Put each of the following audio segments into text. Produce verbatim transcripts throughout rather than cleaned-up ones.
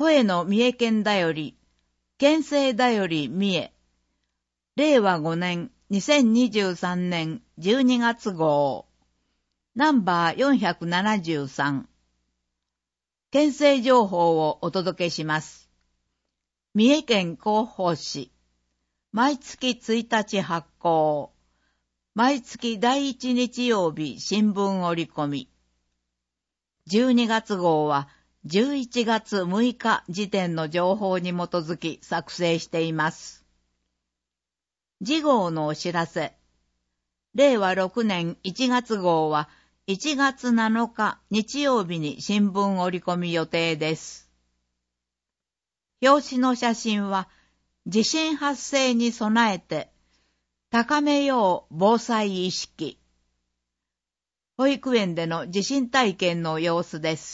声の三重県だより、県政だより三重、れいわごねんにせんにじゅうさんねんじゅうにがつ号、ナンバーよんひゃくななじゅうさん。県政情報をお届けします。三重県広報誌、毎月ついたち発行、毎月だいいち日曜日新聞折り込み。じゅうにがつ号はじゅういちがつむいか時点の情報に基づき作成しています。次号のお知らせ。れいわろくねんいちがつ号はいちがつなのか日曜日に新聞折り込み予定です。表紙の写真は地震発生に備えて高めよう防災意識。保育園での地震体験の様子です。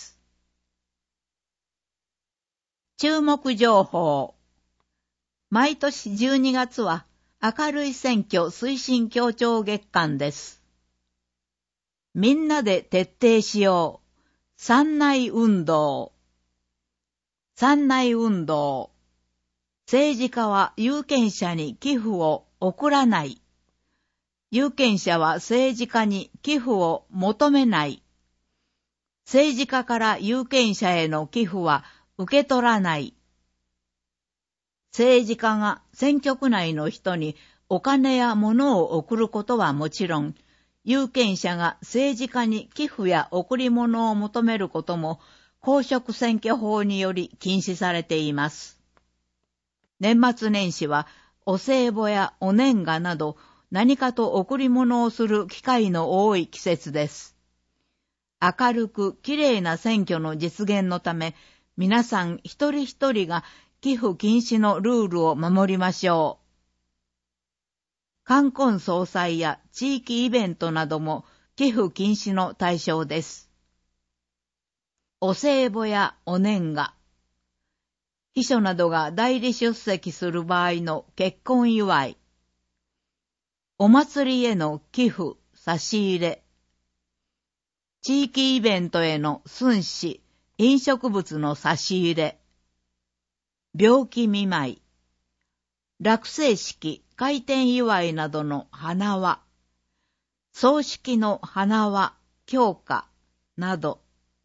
注目情報。毎年じゅうにがつは明るい選挙推進協調月間です。みんなで徹底しよう。三内運動。三内運動。政治家は有権者に寄付を送らない。有権者は政治家に寄付を求めない。政治家から有権者への寄付は受け取らない。政治家が選挙区内の人にお金や物を送ることはもちろん、有権者が政治家に寄付や贈り物を求めることも公職選挙法により禁止されています。年末年始はお歳暮やお年賀など何かと贈り物をする機会の多い季節です。明るくきれいな選挙の実現のため、皆さん一人一人が寄付禁止のルールを守りましょう。冠婚葬祭や地域イベントなども寄付禁止の対象です。お歳暮やお年賀、秘書などが代理出席する場合の結婚祝い、お祭りへの寄付、差し入れ、地域イベントへの寸志、飲食物の差し入れ、病気見舞い、落成式、開店祝いなどの花輪、葬式の花輪、供花など、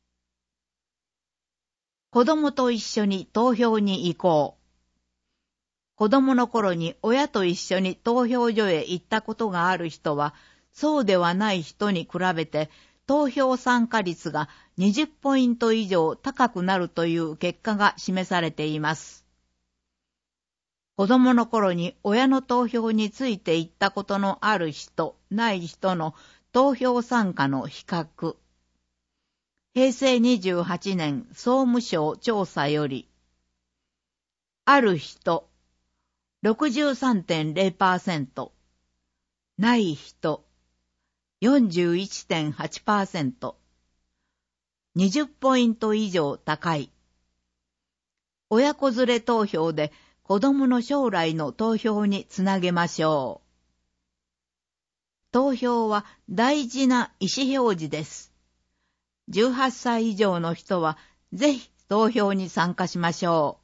子供と一緒に投票に行こう。子供の頃に親と一緒に投票所へ行ったことがある人は、そうではない人に比べて投票参加率がにじゅうポイント以上高くなるという結果が示されています。子供の頃に親の投票について行ったことのある人、ない人の投票参加の比較。へいせいにじゅうはちねん総務省調査より、ある人、ろくじゅうさんてんゼロパーセント、ない人、よんじゅういちてんはちパーセント、にじゅうポイント以上高い。親子連れ投票で子供の将来の投票につなげましょう。投票は大事な意思表示です。じゅうはっさい以上の人はぜひ投票に参加しましょ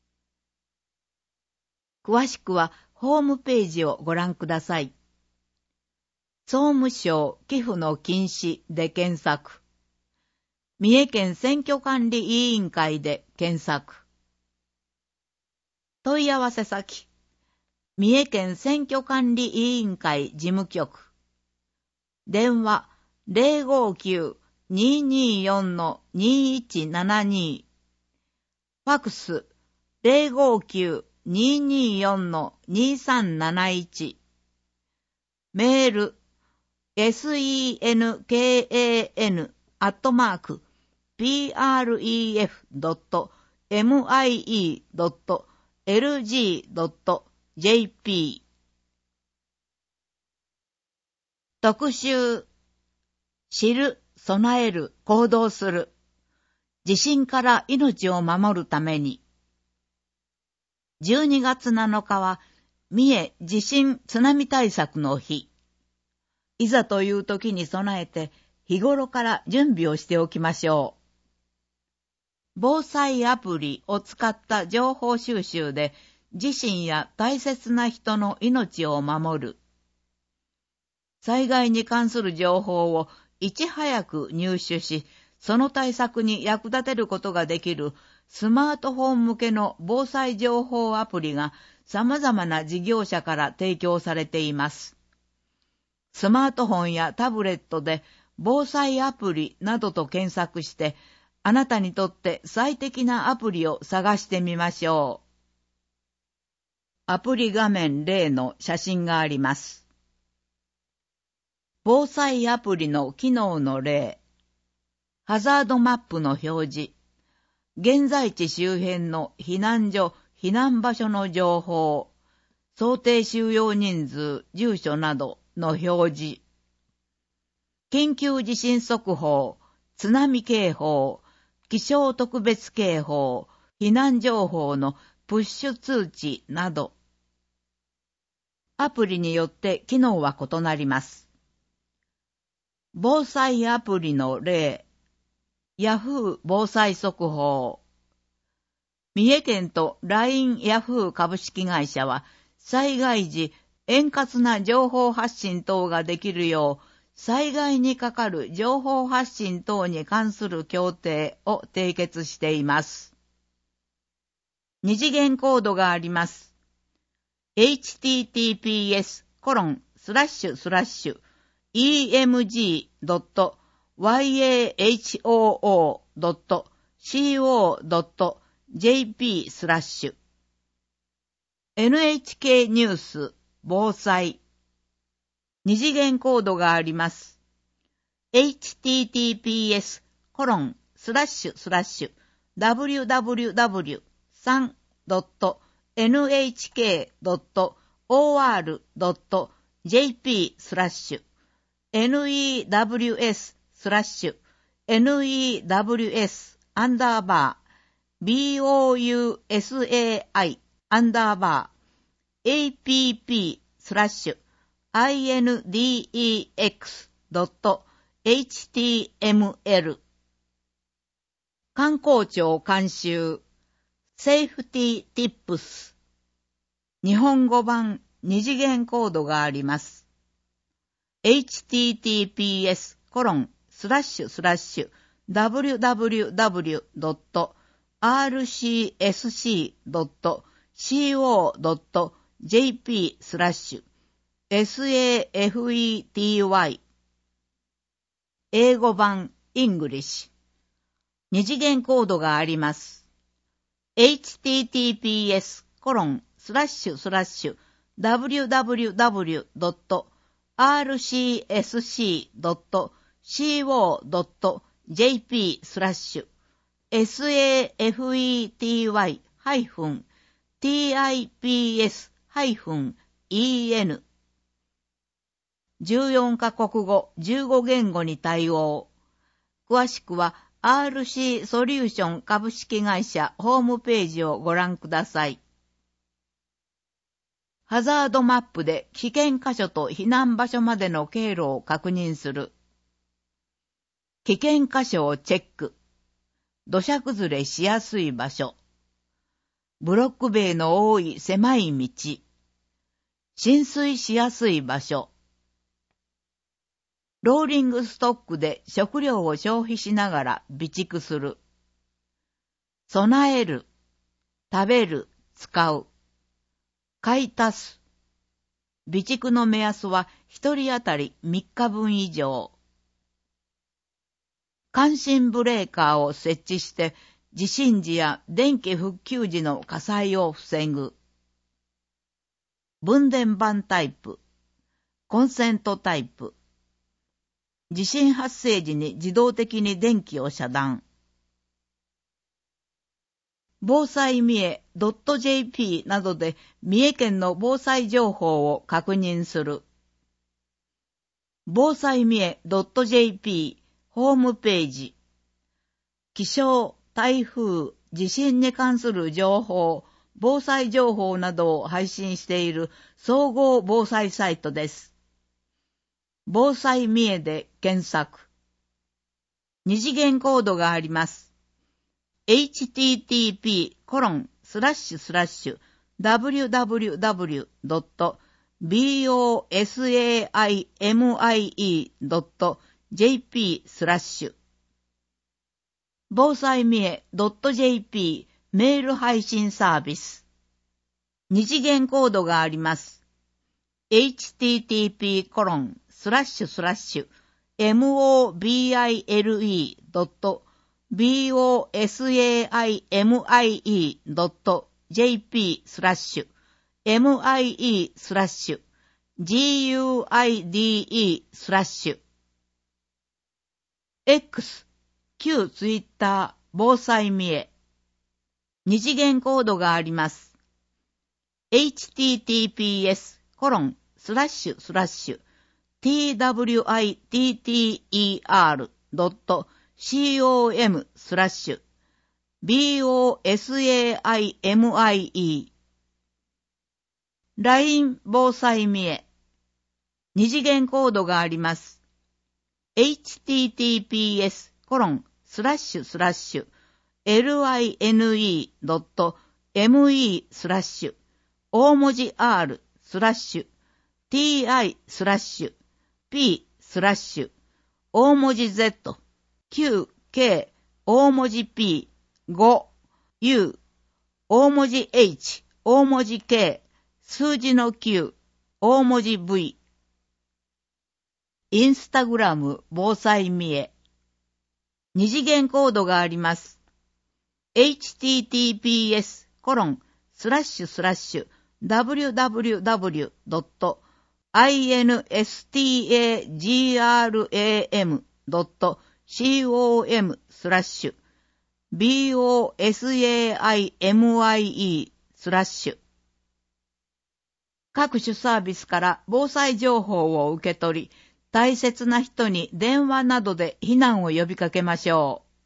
う。詳しくはホームページをご覧ください。総務省寄付の禁止で検索。三重県選挙管理委員会で検索。問い合わせ先。三重県選挙管理委員会事務局。電話 ゼロごきゅう にーにーよん にーいちななに。ファクス ゼロごきゅう にーにーよん にーさんなないち。メール センカン アットマーク ピーアールイーエフ ドット ミイー ドット エルジー ドット ジェーピー。 特集、知る、備える、行動する。地震から命を守るために。じゅうにがつなのかは三重地震津波対策の日。いざという時に備えて日頃から準備をしておきましょう。 防災アプリを使った情報収集で自身や大切な人の命を守る。災害に関する情報をいち早く入手し、その対策に役立てることができるスマートフォン向けの防災情報アプリが様々な事業者から提供されています。スマートフォンやタブレットで防災アプリなどと検索して、あなたにとって最適なアプリを探してみましょう。アプリ画面例の写真があります。防災アプリの機能の例。ハザードマップの表示。現在地周辺の避難所、避難場所の情報。想定収容人数、住所などの表示。緊急地震速報、津波警報、気象特別警報、避難情報のプッシュ通知など。アプリによって機能は異なります。防災アプリの例。ヤフー防災速報。三重県と ライン ヤフー株式会社は、災害時、円滑な情報発信等ができるよう、災害にかかる情報発信等に関する協定を締結しています。二次元コードがあります。エイチティーティーピーエスコロンスラッシュスラッシュイーエムジードットワイエーエイチオーオードットシーオードットジェーピースラッシュ エヌエイチケー ニュース防災。二次元コードがあります。エイチティーティーピーエスコロンスラッシュスラッシュダブリューダブリューダブリュースリードットエヌエイチケードットオーアールドットジェーピースラッシュエヌイーダブリューエススラッシュ エヌイーダブリューエス アンダーバー ビーオーユーエスエーアイ アンダーバー エーピーピー スラッシュ アイエヌディーイーエックス ドット エイチティーエムエル 観光庁監修セーフティーティップス日本語版二次元コードがあります。エイチティーティーピーエスコロンスラッシュスラッシュダブリューダブリューダブリュードットアールシーエスシードットシーオードットジェーピースラッシュエスエーエフイーティーワイ 英語版イングリッシュ二次元コードがあります。エイチティーティーピーエスコロンスラッシュスラッシュダブリューダブリューダブリュードットアールシーエスシードットシーオードットジェーピースラッシュエスエーエフイーティーワイ ハイフン ティーアイピーエス ハイフン イーエヌ じゅうよんカ国語じゅうご言語に対応。詳しくは アールシー ソリューション株式会社ホームページをご覧ください。ハザードマップで危険箇所と避難場所までの経路を確認する。危険箇所をチェック。土砂崩れしやすい場所。ブロック塀の多い狭い道。浸水しやすい場所。ローリングストックで食料を消費しながら備蓄する。備える。食べる。使う。買い足す。備蓄の目安は一人当たりみっかぶん以上。感震ブレーカーを設置して地震時や電気復旧時の火災を防ぐ。分電盤タイプ。コンセントタイプ。地震発生時に自動的に電気を遮断。防災三重 .jp などで三重県の防災情報を確認する。防災三重 .jp ホームページ。気象、台風、地震に関する情報、防災情報などを配信している総合防災サイトです。防災三重で検索。二次元コードがあります。 エイチティーティーピーコロンスラッシュスラッシュダブリューダブリューダブリュードットビーオーエスエーアイエムアイイードットジェーピースラッシュ防災みえ .jp メール配信サービス。二次元コードがあります。エイチティーティーピーコロンスラッシュスラッシュエムオービーアイエルイードットビーオーエスエーアイエムアイイードットジェーピースラッシュエムアイイースラッシュジーユーアイディーイースラッシュ X、旧ツイッター、防災みえ。二次元コードがあります。エイチティーティーピーエスコロンスラッシュスラッシュ ティーダブリューアイティーティーイーアールドットシーオーエムスラッシュビーオーエスエーアイエムアイイー ライン 防災みえ。二次元コードがあります。エイチティーティーピーエスコロンスラッシュスラッシュ エルアイエヌイードットエムイー スラッシュ大文字 R スラッシュ ティーアイ スラッシュ P スラッシュ大文字 Z キューケー 大文字 P ご U 大文字 H 大文字 K 数字のきゅう大文字 V。 インスタグラム防災みえ。二次元コードがあります。エイチティーティーピーエスコロンスラッシュスラッシュダブリューダブリューダブリュードットインスタグラムドットコムスラッシュビーオーエスエーアイエムアイイー スラッシュ各種サービスから防災情報を受け取り、大切な人に電話などで避難を呼びかけましょう。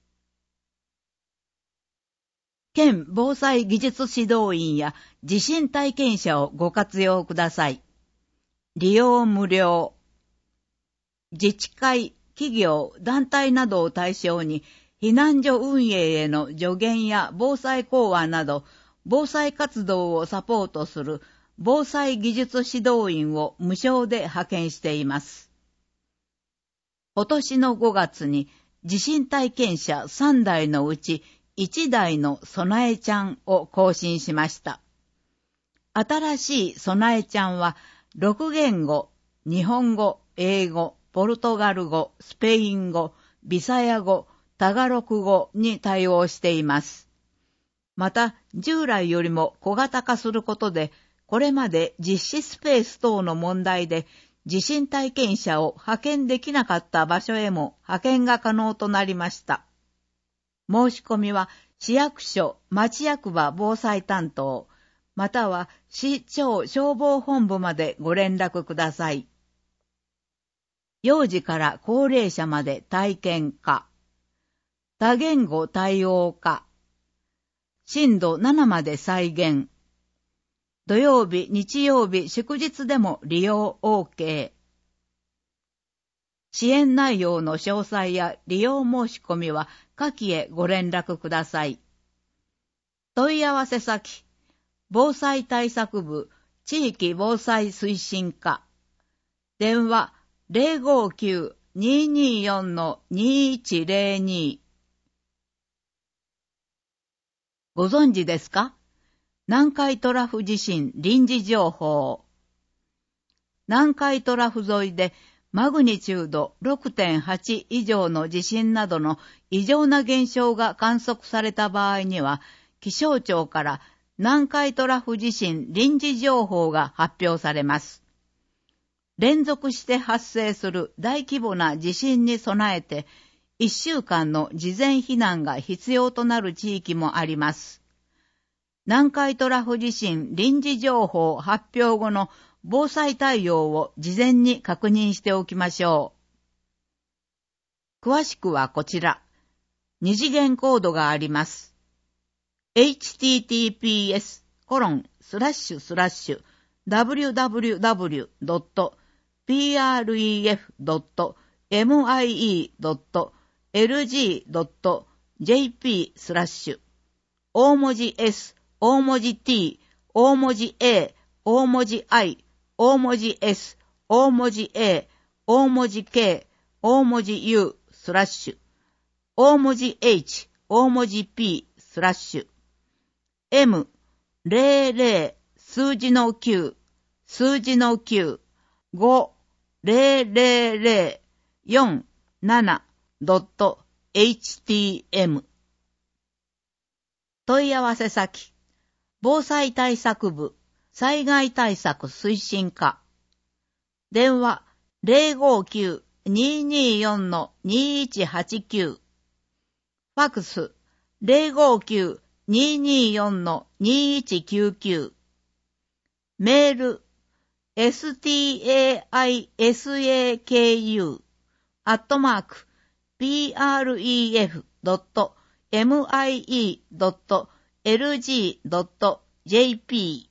県防災技術指導員や地震体験者をご活用ください。利用無料。自治会、企業、団体などを対象に避難所運営への助言や防災講話など防災活動をサポートする防災技術指導員を無償で派遣しています。今年のごがつに地震体験者さんだいのうちいちだいの備えちゃんを更新しました。新しい備えちゃんはろくげんご、日本語、英語、ポルトガル語、スペイン語、ビサヤ語、タガロク語に対応しています。また従来よりも小型化することで、これまで実施スペース等の問題で地震体験者を派遣できなかった場所へも派遣が可能となりました。申し込みは市役所、町役場防災担当、または市町消防本部までご連絡ください。幼児から高齢者まで体験化、多言語対応化、震度ななまで再現、土曜日、日曜日、祝日でも利用 OK。支援内容の詳細や利用申し込みは下記へご連絡ください。問い合わせ先、防災対策部地域防災推進課、電話 ゼロごきゅう にーにーよん にーいちゼロに。ご存知ですか？南海トラフ地震臨時情報。南海トラフ沿いでマグニチュード ろくてんはち 以上の地震などの異常な現象が観測された場合には、気象庁から南海トラフ地震臨時情報が発表されます。連続して発生する大規模な地震に備えて、いっしゅうかんの事前避難が必要となる地域もあります。南海トラフ地震臨時情報発表後の防災対応を事前に確認しておきましょう。詳しくはこちら。二次元コードがあります。エイチティーティーピーエスコロンスラッシュスラッシュダブリューダブリューダブリュードットピーアールイーエフドットエムアイイードットエルジードットジェイピー スラッシュ、大文字 S、大文字 T、大文字 A、大文字 I、大文字 S、大文字 A、大文字 K、大文字 U、スラッシュ、大文字 H、大文字 P、スラッシュ、M、ゼロゼロ、数字のきゅう、数字のきゅう、ご、ゼロゼロゼロ、よん、なな、ドット、エイチティーエム。問い合わせ先、防災対策部、災害対策推進課。電話、ゼロごきゅう にーにーよん にーいちはちきゅう。ファックス、ゼロごきゅう にーにーよん にーいちきゅうきゅう。メール、エスティーエーアイエスエーケーユー アットマーク ピーアールイーエフ ドット エムアイイー ドット エルジー ドット ジェーピー。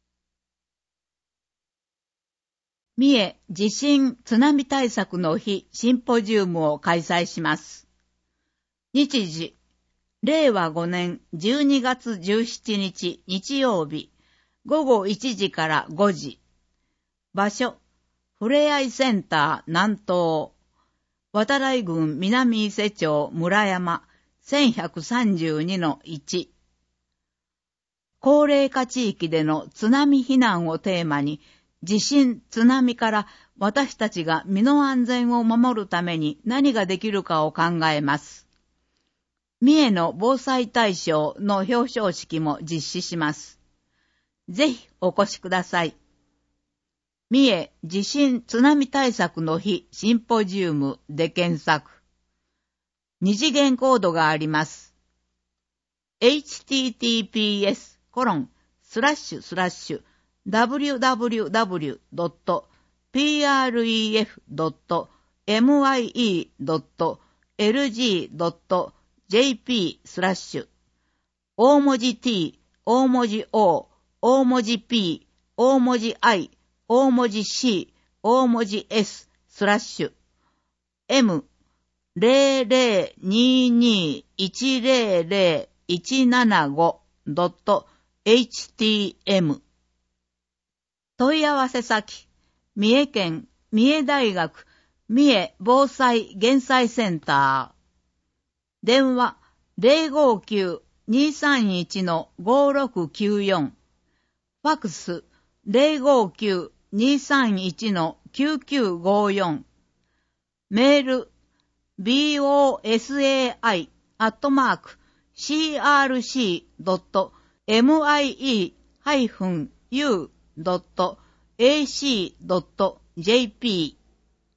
三重地震津波対策の日シンポジウムを開催します。日時、れいわごねんじゅうにがつじゅうしちにち日曜日、ごごいちじからごじ。場所、ふれあいセンター南東。渡来郡南伊勢町村山 せんひゃくさんじゅうにのいち。高齢化地域での津波避難をテーマに、地震、津波から私たちが身の安全を守るために何ができるかを考えます。三重の防災大賞の表彰式も実施します。ぜひお越しください。三重地震津波対策の日シンポジウムで検索。二次元コードがあります。エイチティーティーピーエスコロンスラッシュスラッシュダブリューダブリューダブリュードットピーアールイーエフドットエムアイイードットエルジードットジェーピー スラッシュ大文字 T、大文字 O、大文字 P、大文字 I、大文字 C、大文字 S、スラッシュ、M、ゼロゼロにーにーいちゼロゼロいちななごドットエイチティーエム。問い合わせ先、三重県三重大学三重防災減災センター。電話、ゼロごきゅう にーさんいち ごろくきゅうよん。ファックス、ゼロごきゅう にーさんいち きゅうきゅうごよん。メール、ビーオーエスエーアイ アットマーク シーアールシー ドット エムアイイー ユー ドット エーシー ドット ジェーピー。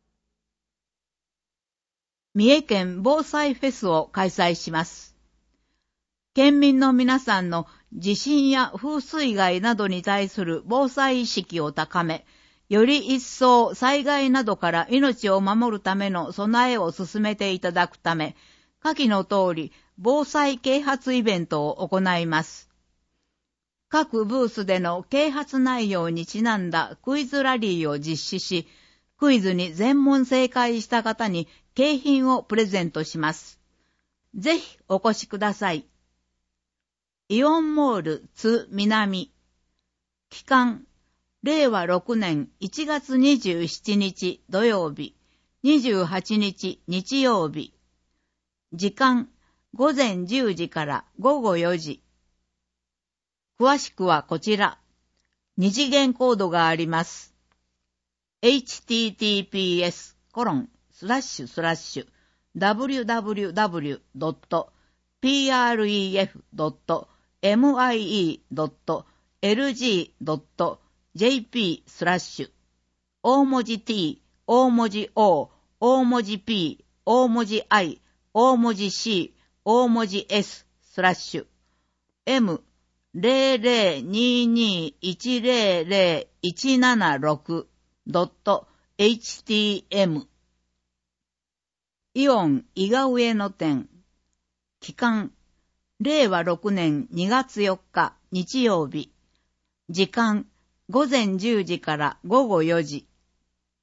三重県防災フェスを開催します。県民の皆さんの地震や風水害などに対する防災意識を高め、より一層災害などから命を守るための備えを進めていただくため、下記の通り防災啓発イベントを行います。各ブースでの啓発内容にちなんだクイズラリーを実施し、クイズに全問正解した方に景品をプレゼントします。ぜひお越しください。イオンモール津南。期間、れいわろくねんいちがつにじゅうしちにち土曜日、にじゅうはちにち日曜日。時間、ごぜんじゅうじからごごよじ。詳しくはこちら。二次元コードがあります。エイチティーティーピーエスコロンスラッシュスラッシュダブリューダブリューダブリュードットピーアールイーエフドットエムアイイードットエルジードットジェーピー スラッシュ大文字 T、大文字 O、大文字 P、大文字 I、大文字 C、大文字 S スラッシュ Mゼロゼロにーにーいちゼロゼロいちななろくドットエイチティーエム。イオン伊賀上野店。期間、れいわろくねんにがつよっか日曜日。時間、ごぜんじゅうじからごごよじ。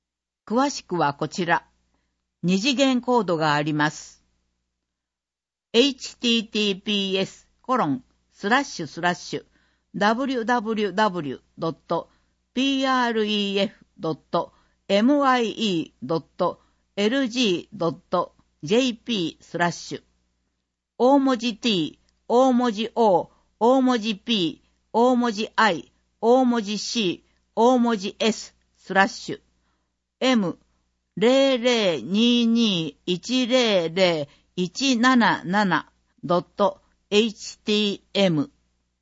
詳しくはこちら。二次元コードがあります。 エイチティーティーピーエスコロンスラッシュスラッシュダブリュダブリュダブリュドットピーアールイーエフドットエムアイイードットエルジードットジェーピースラッシュ大文字 T、大文字 O、大文字 P、大文字 I、大文字 C、大文字 S スラッシュ エムゼロゼロににいちゼロゼロいちななななドットエイチティーエム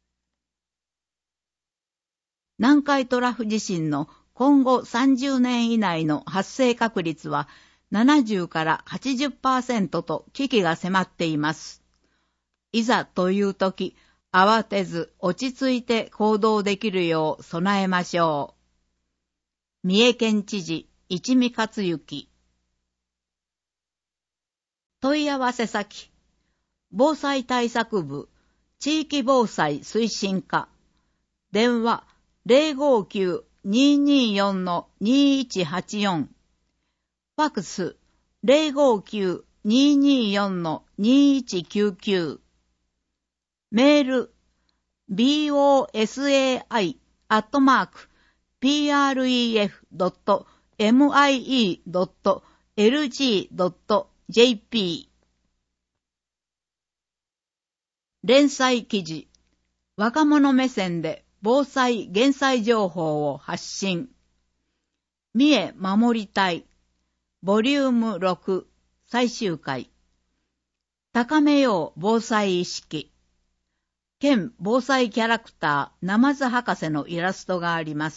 南海トラフ地震の今後さんじゅうねん以内の発生確率はななじゅうからはちじゅっパーセント と危機が迫っています。いざという時、慌てず落ち着いて行動できるよう備えましょう。三重県知事、一見勝之。問い合わせ先、防災対策部、地域防災推進課、電話 ゼロごきゅう にーにーよん にーいちはちよん、ファックス ゼロごきゅう にーにーよん にーいちきゅうきゅう、メール ボサイ アットマーク ピーアールイーエフ ドット エムアイイー ドット エルジー ドット ジェーピー 連載記事、若者目線で防災・減災情報を発信。三重守り隊、ボリュームろく、最終回。高めよう防災意識。県防災キャラクター、ナマズ博士のイラストがあります。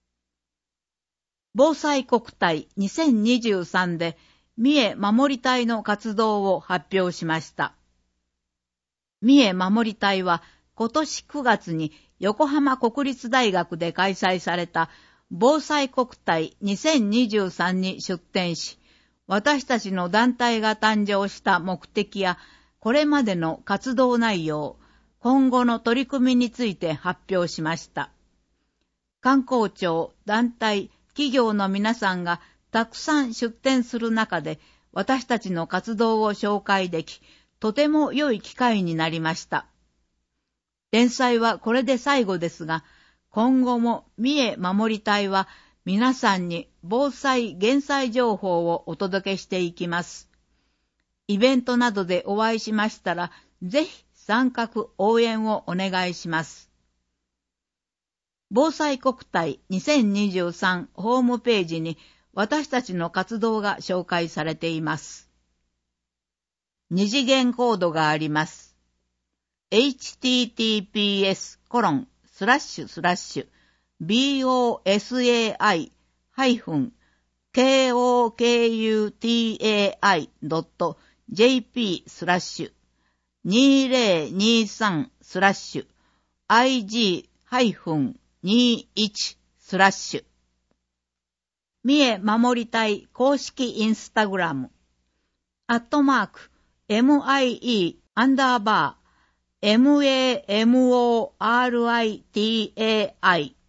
防災国体にせんにじゅうさんで三重守り隊の活動を発表しました。三重守り隊は今年くがつに横浜国立大学で開催された防災国体にせんにじゅうさんに出展し、私たちの団体が誕生した目的やこれまでの活動内容、今後の取り組みについて発表しました。観光庁、団体、企業の皆さんがたくさん出展する中で私たちの活動を紹介でき、とても良い機会になりました。連載はこれで最後ですが、今後も三重守り隊は皆さんに防災・減災情報をお届けしていきます。イベントなどでお会いしましたら、ぜひ参画応援をお願いします。防災国体にせんにじゅうさんホームページに私たちの活動が紹介されています。二次元コードがあります。エイチティーティーピーエスコロンスラッシュスラッシュボサイコクタイドットジェーピースラッシュにせんにじゅうさんスラッシュアイジーにじゅういちスラッシュ三重守り隊公式インスタグラムアットマーク ミイ アンダーバー マモリタイ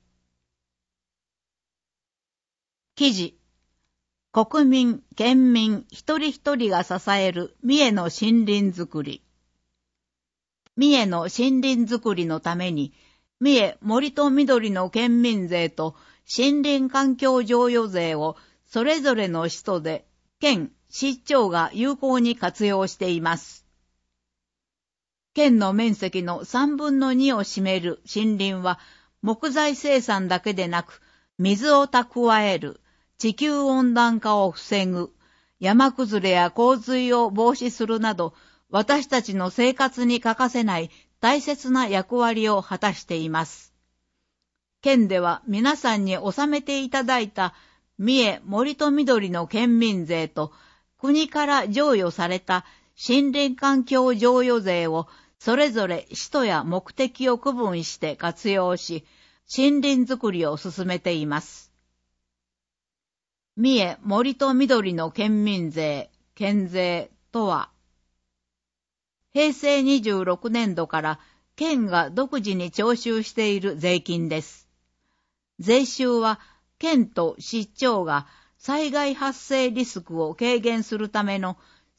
記事国民、県民一人一人が支える三重の森林づくり三重の森林づくりのために三重森と緑の県民税と森林環境譲与税をそれぞれの使途で県、市長が有効に活用しています。県の面積のさんぶんのにを占める森林は木材生産だけでなく水を蓄える、地球温暖化を防ぐ、山崩れや洪水を防止するなど私たちの生活に欠かせない大切な役割を果たしています。県では皆さんに納めていただいた三重森と緑の県民税と国から譲与された森林環境譲与税をそれぞれ使途や目的を区分して活用し、森林づくりを進めています。三重森と緑の県民税、県税とは、平成にじゅうろくねんどから県が独自に徴収している税金です。税収は県と市長が災害発生リスクを軽減するための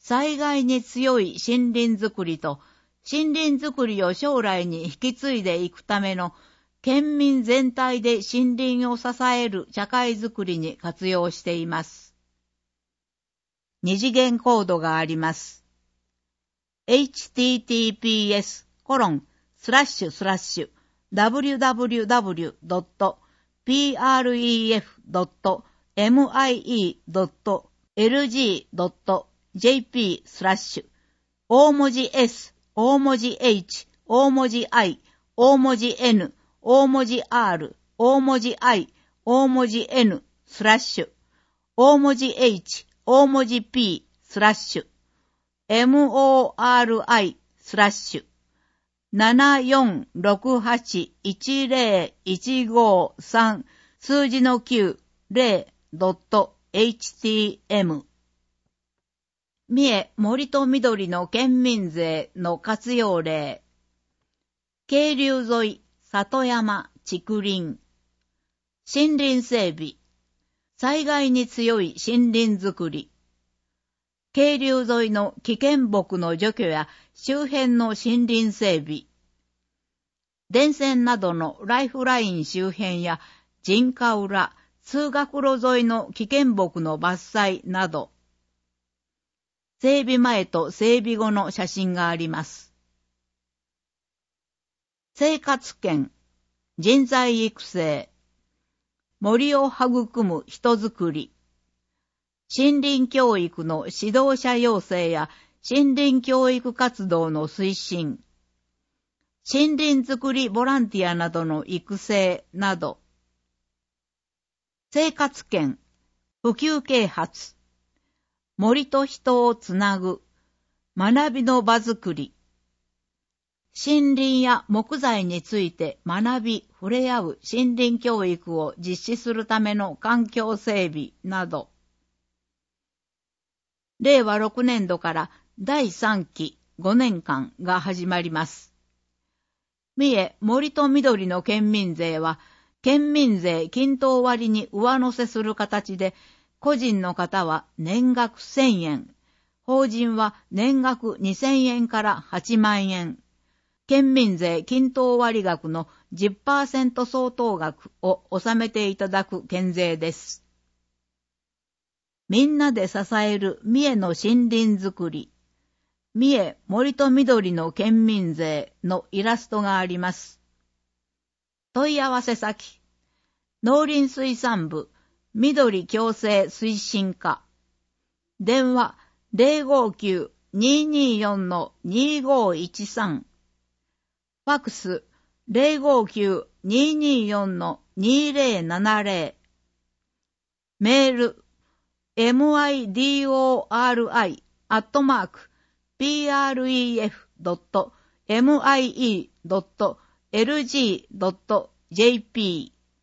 災害に強い森林づくりと、森林づくりを将来に引き継いでいくための県民全体で森林を支える社会づくりに活用しています。二次元コードがあります。エイチティーティーピーエスコロンスラッシュスラッシュダブリューダブリューダブリュードットピーアールイーエフドットエムアイイードットエルジードットジェーピースラッシュ大文字 S、大文字 H、大文字 I、大文字 N、大文字 R、大文字 I、大文字 N、スラッシュ、大文字 H、大文字 P、スラッシュ、エムオーアールアイ、スラッシュ、ななよんろくはちいちゼロいちごさん数字のきゅう、ゼロドットエイチティーエム 三重森と緑の県民税の活用例。渓流沿い、里山、竹林。森林整備。災害に強い森林づくり。渓流沿いの危険木の除去や周辺の森林整備。電線などのライフライン周辺や人家裏、通学路沿いの危険木の伐採など。整備前と整備後の写真があります。生活圏、人材育成、森を育む人づくり、森林教育の指導者養成や森林教育活動の推進、森林づくりボランティアなどの育成など、生活圏、普及啓発、森と人をつなぐ、学びの場づくり、森林や木材について学び、触れ合う森林教育を実施するための環境整備など、れいわろくねんどからだいさんきごねんかんが始まります。三重森と緑の県民税は、県民税均等割に上乗せする形で、個人の方は年額せんえん、法人は年額にせんえんからはちまんえん、県民税均等割額の じゅっパーセント 相当額を納めていただく県税です。みんなで支える三重の森林づくり、三重森と緑の県民税のイラストがあります。問い合わせ先、農林水産部緑共生推進課。電話 ゼロごきゅう にーにーよん にーごいちさん。ファックス ゼロごきゅう にーにーよん にーぜろななぜろ。メール ミドリ アットマーク ピーアールイーエフドットエムアイイードットエルジードットジェーピー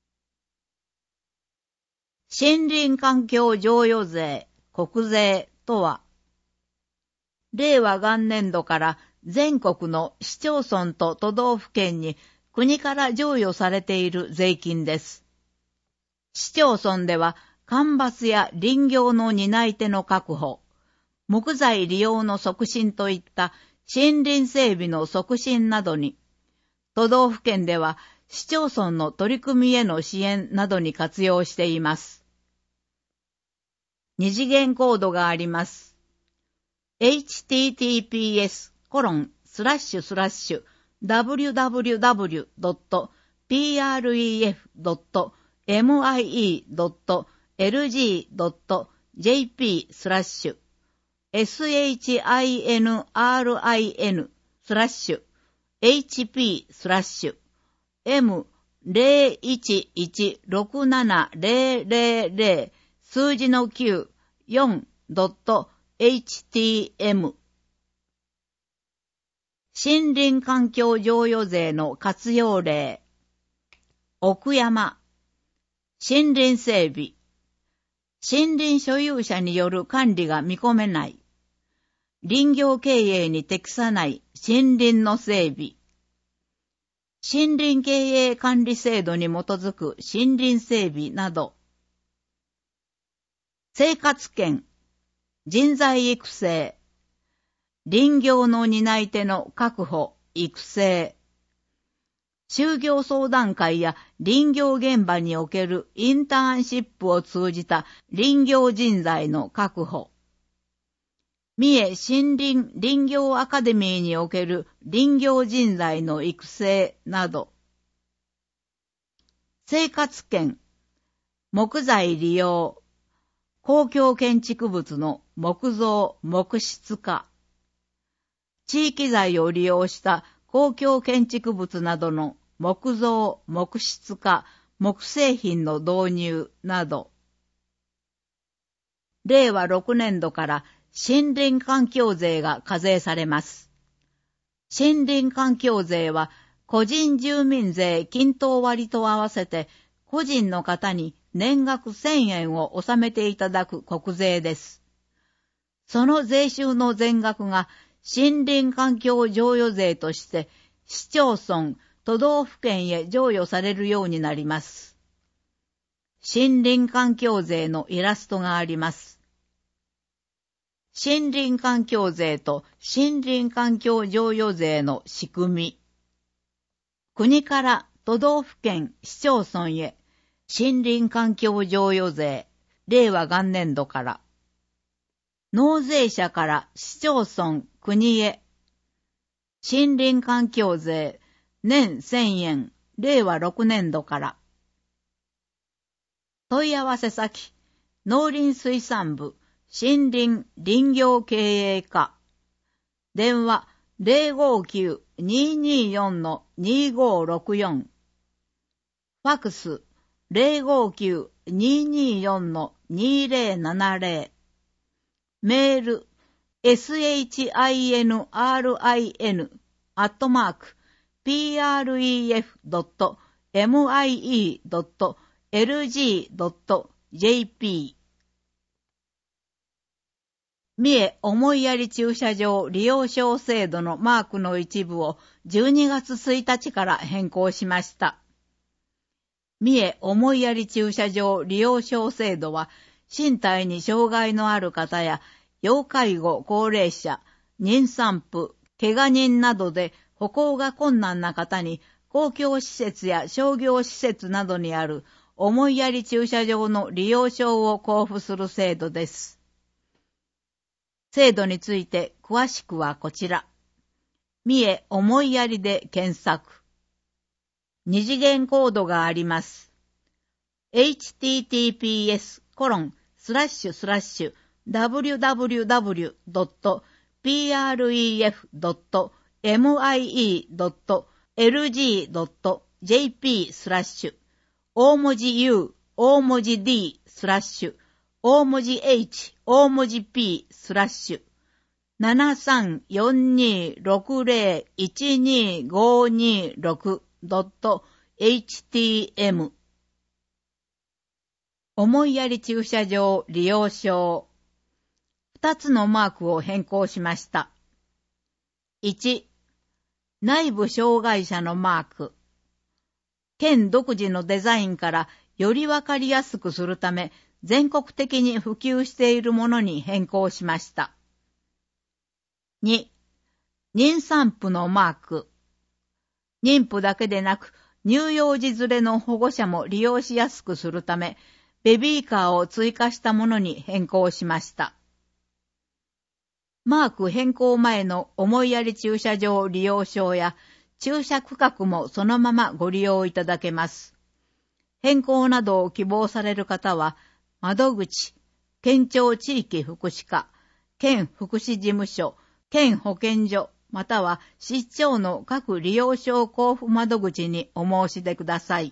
森林環境譲与税、国税とは、れいわ元年度から全国の市町村と都道府県に国から譲与されている税金です。市町村では間伐や林業の担い手の確保、木材利用の促進といった森林整備の促進などに、都道府県では市町村の取り組みへの支援などに活用しています。二次元コードがあります。エイチティーティーピーエスコロンスラッシュスラッシュダブリュダブリュダブリュドットピーアールイーエフドットエムアイイードットエルジードットジェーピースラッシュエスエイチアイエヌアールアイエヌスラッシュエイチピースラッシュエムゼロいちいちろくななゼロゼロゼロ数字のきゅう よんドットエイチティーエム 森林環境譲与税の活用例。奥山森林整備。森林所有者による管理が見込めない。林業経営に適さない森林の整備。森林経営管理制度に基づく森林整備など。生活圏、 人材育成、林業の担い手の確保、育成、就業相談会や林業現場におけるインターンシップを通じた林業人材の確保、三重森林林業アカデミーにおける林業人材の育成など、生活圏、木材利用、公共建築物の木造木質化、地域材を利用した公共建築物などの木造木質化、木製品の導入など、れいわろくねんどから森林環境税が課税されます。森林環境税は個人住民税均等割と合わせて個人の方に年額せんえんを納めていただく国税です。その税収の全額が森林環境譲与税として市町村、都道府県へ譲与されるようになります。森林環境税のイラストがあります。森林環境税と森林環境譲与税の仕組み。国から都道府県、市町村へ森林環境譲与税、れいわ元年度から。納税者から市町村、国へ森林環境税、年せんえん、れいわろくねんどから。問い合わせ先、農林水産部、森林林業経営課。電話 ゼロごきゅう にーにーよん にーごーろくよん。ファクス ゼロごきゅう にーにーよん にーぜろななぜろ。メール エスエイチアイエヌアールアイエヌ アットマーク ピーアールイーエフ ドット エムアイイー ドット エルジー ドット ジェーピー。 三重思いやり駐車場利用証制度のマークの一部をじゅうにがつついたちから変更しました。三重思いやり駐車場利用証制度は身体に障害のある方や要介護高齢者、妊産婦、怪我人などで歩行が困難な方に公共施設や商業施設などにある思いやり駐車場の利用証を交付する制度です。制度について詳しくはこちら。三重思いやりで検索。二次元コードがあります。エイチティーティーピーエスコロンスラッシュスラッシュダブリュダブリュダブリュドットピーアールイーエフドットエムアイイードットエルジードットジェーピースラッシュ大文字 U 大文字 D スラッシュ大文字 H 大文字 P スラッシュななさんよんにろくぜろいちにごにろくドットエイチティーエム 思いやり駐車場利用証。二つのマークを変更しました。いち、内部障害者のマーク。県独自のデザインからよりわかりやすくするため、全国的に普及しているものに変更しました。に、妊産婦のマーク。妊婦だけでなく、乳幼児連れの保護者も利用しやすくするため、ベビーカーを追加したものに変更しました。マーク変更前の思いやり駐車場利用証や駐車区画もそのままご利用いただけます。変更などを希望される方は、窓口、県庁地域福祉課、県福祉事務所、県保健所、または市町の各利用証交付窓口にお申し出ください。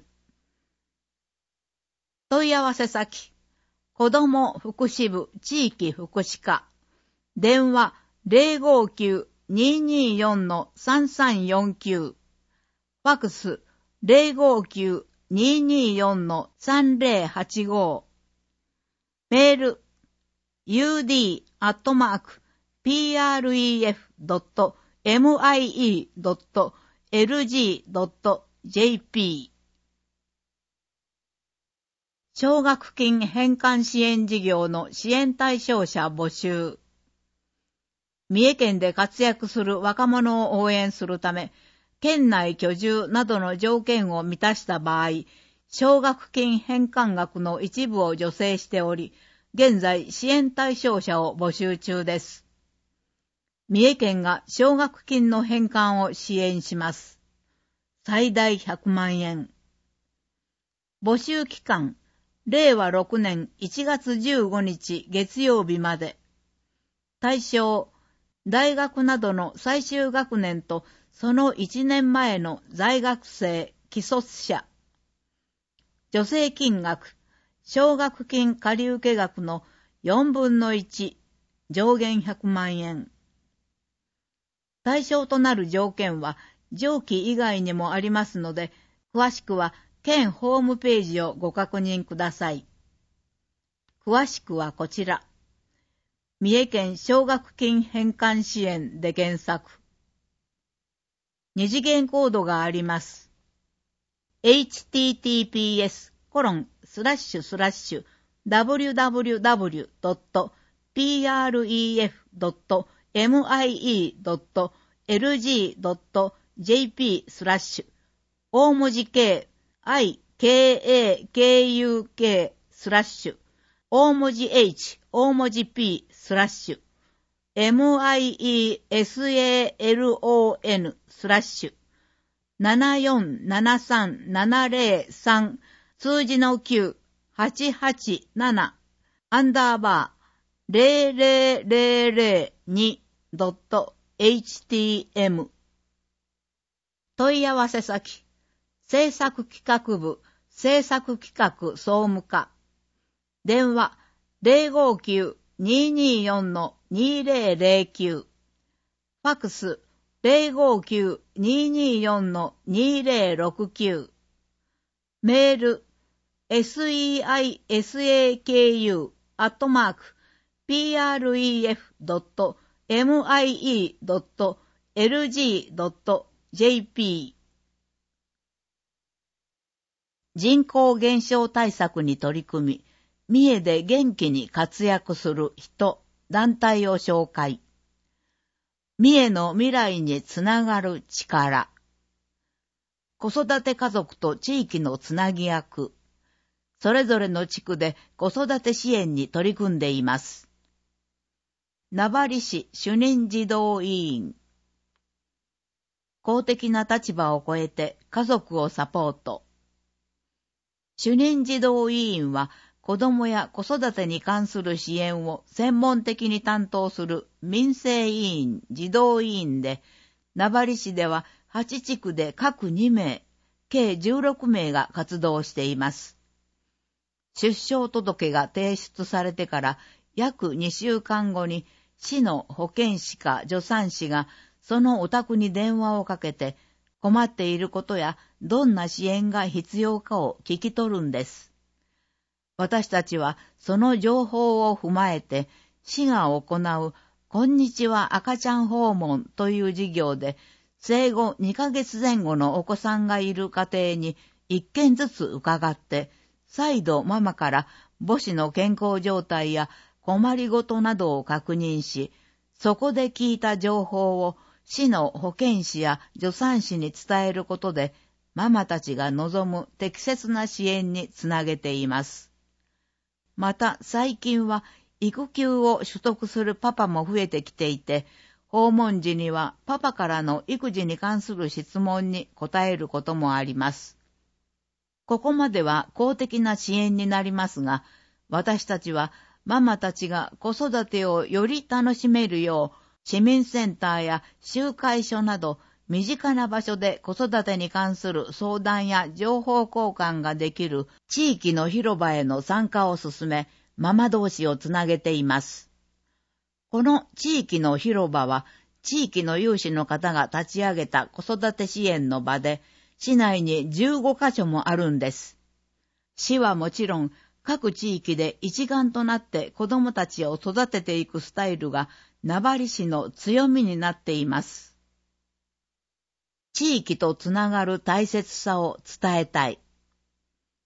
問い合わせ先、子ども福祉部地域福祉課、電話 ゼロごきゅう にーにーよん さんさんよんきゅう、ファクス ゼロごきゅう にーにーよん さんぜろはちご、メール ユーディー アットマーク ピーアールイーエフ ドット エムアイイー ドット エルジー ドット ジェーピー奨学金返還支援事業の支援対象者募集。三重県で活躍する若者を応援するため、県内居住などの条件を満たした場合、奨学金返還額の一部を助成しており、現在支援対象者を募集中です。三重県が奨学金の返還を支援します。最大ひゃくまんえん。募集期間、れいわろくねんいちがつじゅうごにち月曜日まで。対象、大学などの最終学年とそのいちねんまえの在学生、既卒者。助成金額、奨学金借受額のよんぶんのいち、上限ひゃくまんえん。対象となる条件は上記以外にもありますので、詳しくは県ホームページをご確認ください。詳しくはこちら。三重県奨学金返還支援で検索。二次元コードがあります。エイチティーティーピーエスコロンスラッシュスラッシュダブリューダブリューダブリュードットピーアールイーエフドットミイドットエルジードットジェーピースラッシュ大文字 K、I、K、A、K、U、K スラッシュ大文字 H、大文字 P スラッシュ MIESALON スラッシュななよんななさんななぜろさん数字のきゅうはちはちななアンダーバーぜろぜろぜろぜろにドットエイチティーエム 問い合わせ先制作企画部制作企画総務課電話 ゼロごきゅう にーにーよん にーぜろぜろきゅう ファクス ゼロごきゅう にーにーよん にーぜろろくきゅう メール セイサク アットマーク ピーアールイーエフドットミイドットエルジードットジェーピー 人口減少対策に取り組み、三重で元気に活躍する人、団体を紹介。三重の未来につながる力。子育て家族と地域のつなぎ役。それぞれの地区で子育て支援に取り組んでいます。名張市主任児童委員。公的な立場を超えて家族をサポート。主任児童委員は子どもや子育てに関する支援を専門的に担当する民生委員、児童委員で、名張市でははちちくで各にめい、計じゅうろくめいが活動しています。出生届が提出されてから約にしゅうかんごに市の保健師か助産師がそのお宅に電話をかけて困っていることやどんな支援が必要かを聞き取るんです。私たちはその情報を踏まえて市が行うこんにちは赤ちゃん訪問という事業で生後にかげつぜん後のお子さんがいる家庭に一件ずつ伺って再度ママから母子の健康状態や困りごとなどを確認し、そこで聞いた情報を市の保健師や助産師に伝えることで、ママたちが望む適切な支援につなげています。また最近は育休を取得するパパも増えてきていて、訪問時にはパパからの育児に関する質問に答えることもあります。ここまでは公的な支援になりますが、私たちはママたちが子育てをより楽しめるよう、市民センターや集会所など身近な場所で子育てに関する相談や情報交換ができる地域の広場への参加を進め、ママ同士をつなげています。この地域の広場は、地域の有志の方が立ち上げた子育て支援の場で、市内にじゅうごかしょもあるんです。市はもちろん、各地域で一丸となって子どもたちを育てていくスタイルが名張市の強みになっています。地域とつながる大切さを伝えたい。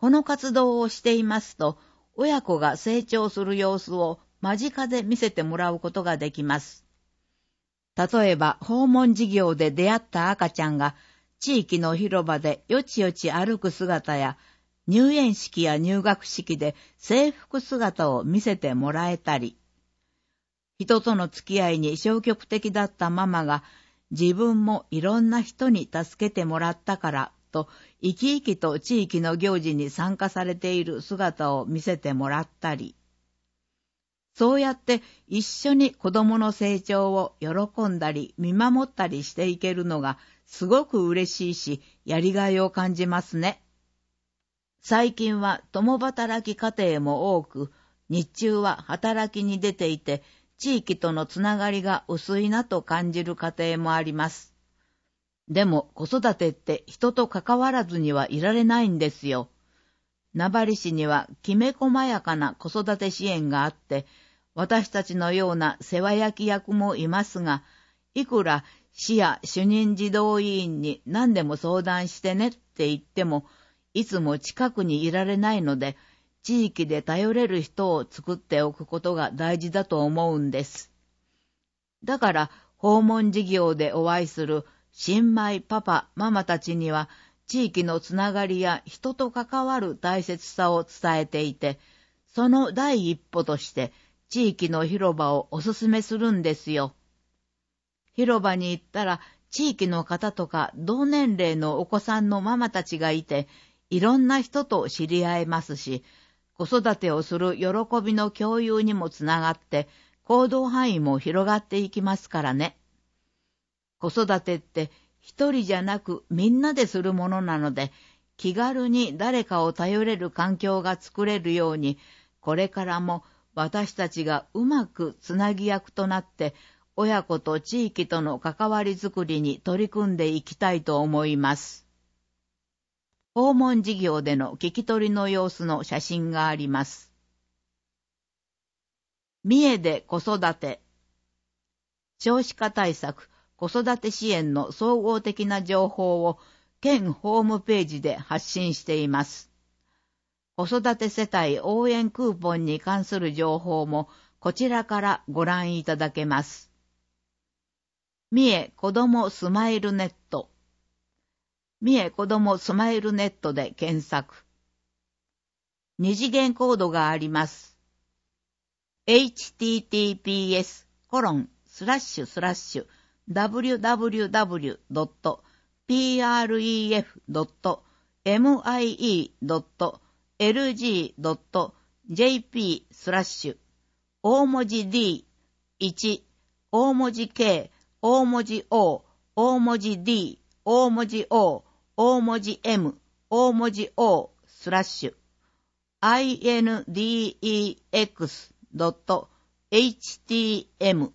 この活動をしていますと、親子が成長する様子を間近で見せてもらうことができます。例えば、訪問事業で出会った赤ちゃんが、地域の広場でよちよち歩く姿や、入園式や入学式で制服姿を見せてもらえたり、人との付き合いに消極的だったママが、自分もいろんな人に助けてもらったからと、生き生きと地域の行事に参加されている姿を見せてもらったり、そうやって一緒に子供の成長を喜んだり見守ったりしていけるのがすごく嬉しいし、やりがいを感じますね。最近は共働き家庭も多く、日中は働きに出ていて、地域とのつながりが薄いなと感じる家庭もあります。でも子育てって人と関わらずにはいられないんですよ。名張市にはきめ細やかな子育て支援があって、私たちのような世話焼き役もいますが、いくら市や主任児童委員に何でも相談してねって言っても、いつも近くにいられないので、地域で頼れる人を作っておくことが大事だと思うんです。だから訪問事業でお会いする新米パパママたちには、地域のつながりや人と関わる大切さを伝えていて、その第一歩として地域の広場をおすすめするんですよ。広場に行ったら地域の方とか同年齢のお子さんのママたちがいて、いろんな人と知り合えますし、子育てをする喜びの共有にもつながって、行動範囲も広がっていきますからね。子育てって一人じゃなくみんなでするものなので、気軽に誰かを頼れる環境が作れるように、これからも私たちがうまくつなぎ役となって、親子と地域との関わりづくりに取り組んでいきたいと思います。訪問事業での聞き取りの様子の写真があります。三重で子育て。少子化対策、子育て支援の総合的な情報を県ホームページで発信しています。子育て世帯応援クーポンに関する情報もこちらからご覧いただけます。三重子どもスマイルネット。三重子どもスマイルネットで検索。二次元コードがあります。エイチティーティーピーエスコロンスラッシュスラッシュダブリュダブリュダブリュドットピーアールイーエフドットエムアイイードットエルジードットジェーピースラッシュ大文字 ディーいち 大文字 K 大文字 O 大文字 D 大文字 O大文字 M 大文字 O スラッシュ インデックスドットエイチティーエム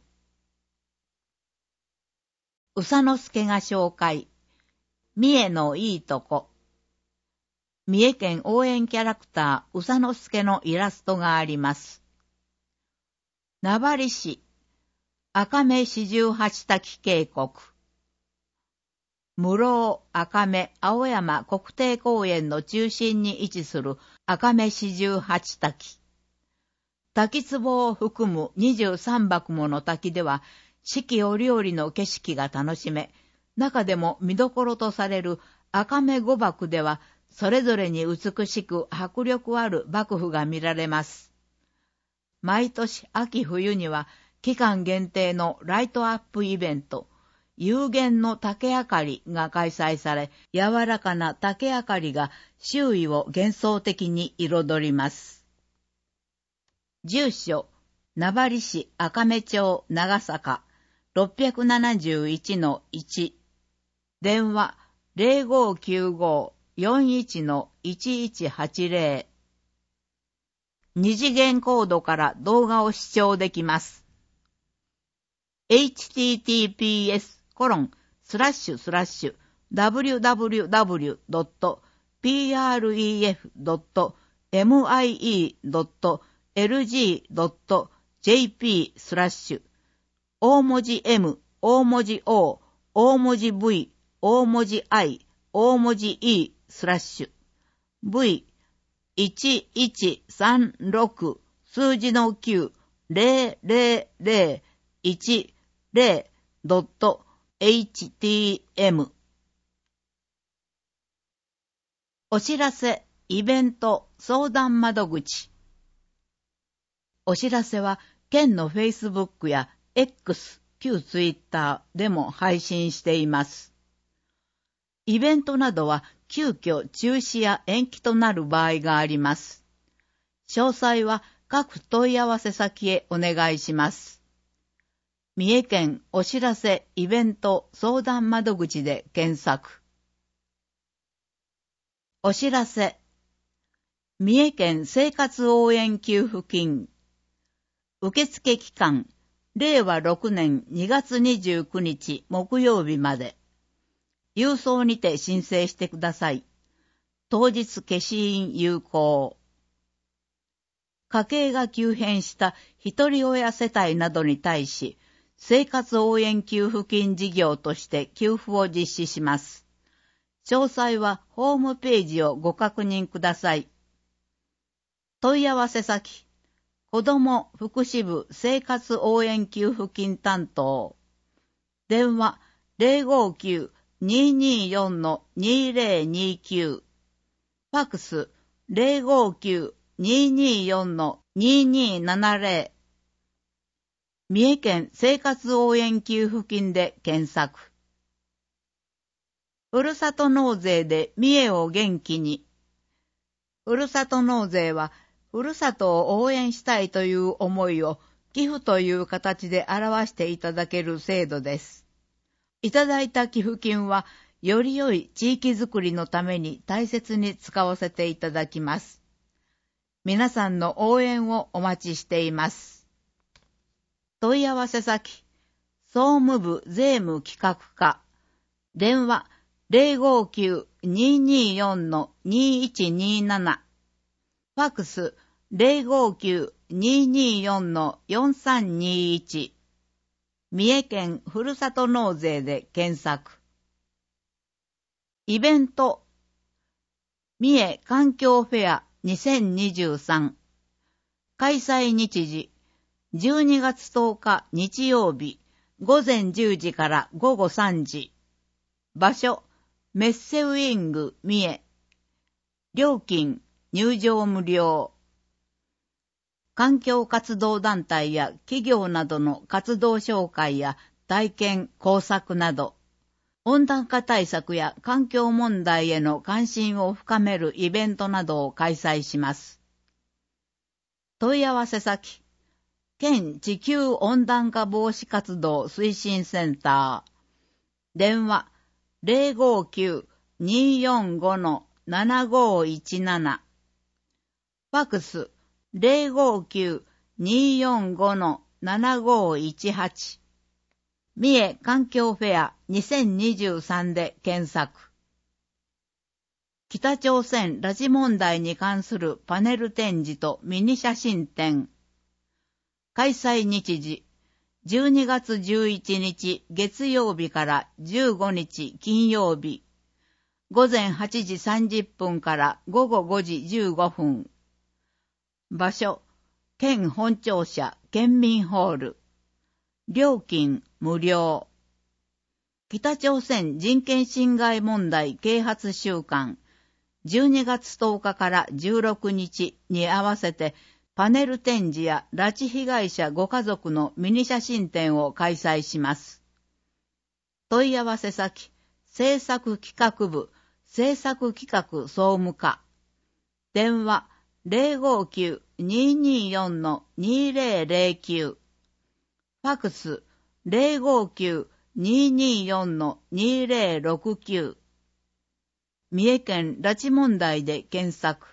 うさのすけが紹介。三重のいいとこ。三重県応援キャラクターうさのすけのイラストがあります。名張市赤目四十八滝渓谷。室生赤目青山国定公園の中心に位置する赤目四十八滝。滝壺を含むにじゅうさんばくもの滝では四季折々の景色が楽しめ、中でも見どころとされる赤目五瀑ではそれぞれに美しく迫力ある瀑布が見られます。毎年秋冬には期間限定のライトアップイベント、有限の竹あかりが開催され、柔らかな竹あかりが周囲を幻想的に彩ります。住所、名張市赤目町長坂 ろっぴゃくななじゅういちのいち、電話 ゼロごきゅうご よんいちのいちいちはちゼロ。二次元コードから動画を視聴できます。エイチティーティーピーエスコロンスラッシュスラッシュダブリュダブリュダブリュドットピーアールイーエフドットエムアイイードットエルジードットジェーピースラッシュ大文字 M 大文字 O 大文字 V 大文字 I 大文字 E スラッシュ V いちいちさんろく数字のきゅう ゼロゼロゼロいちゼロ エイチティーエム お知らせ、イベント、相談窓口。お知らせは、県の Facebook や X、旧 Twitter でも配信しています。イベントなどは急遽中止や延期となる場合があります。詳細は各問い合わせ先へお願いします。三重県お知らせイベント相談窓口で検索。お知らせ。三重県生活応援給付金。受付期間、れいわろくねんにがつにじゅうくにち木曜日まで。郵送にて申請してください。当日消印有効。家計が急変した一人親世帯などに対し、生活応援給付金事業として給付を実施します。詳細はホームページをご確認ください。問い合わせ先、子ども福祉部生活応援給付金担当。電話 ゼロごきゅう にーにーよん にーぜろにーきゅう。ファックス ゼロごきゅう にーにーよん にーにーななぜろ。三重県生活応援給付金で検索。ふるさと納税で三重を元気に。ふるさと納税は、ふるさとを応援したいという思いを寄付という形で表していただける制度です。いただいた寄付金は、より良い地域づくりのために大切に使わせていただきます。皆さんの応援をお待ちしています。問い合わせ先、総務部税務企画課。電話 ゼロごきゅう にーにーよん にーいちにーなな。ファックス ゼロごきゅう にーにーよん よんさんにーいち。三重県ふるさと納税で検索。イベント。三重環境フェアにせんにじゅうさん。開催日時。じゅうにがつとおか日曜日。ごぜんじゅうじからごごさんじ。場所。メッセウィング三重。料金。入場無料。環境活動団体や企業などの活動紹介や体験、工作など、温暖化対策や環境問題への関心を深めるイベントなどを開催します。問い合わせ先、県地球温暖化防止活動推進センター。電話 ゼロごきゅう にーよんご ななごいちなな。ファックスゼロごきゅう にーよんご ななごいちはち。三重環境フェアにせんにじゅうさんで検索。北朝鮮拉致問題に関するパネル展示とミニ写真展。開催日時、じゅうにがつじゅういちにち月曜日からじゅうごにち金曜日。ごぜんはちじさんじゅっぷんからごごごじじゅうごふん。場所、県本庁舎県民ホール。料金無料。北朝鮮人権侵害問題啓発週間じゅうにがつとおかからじゅうろくにちに合わせてパネル展示や拉致被害者ご家族のミニ写真展を開催します。問い合わせ先、制作企画部、制作企画総務課。電話ゼロごきゅう にーにーよん にーぜろぜろきゅう。ファックスゼロごきゅう にーにーよん にーぜろろくきゅう。三重県拉致問題で検索。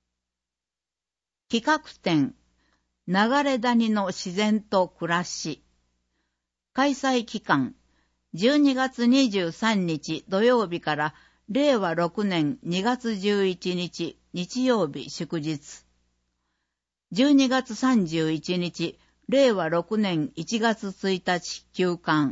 企画展、流れ谷の自然と暮らし。開催期間、じゅうにがつにじゅうさんにち土曜日かられいわろくねんにがつじゅういちにち日曜日祝日。じゅうにがつさんじゅういちにちれいわろくねんいちがつついたち休館。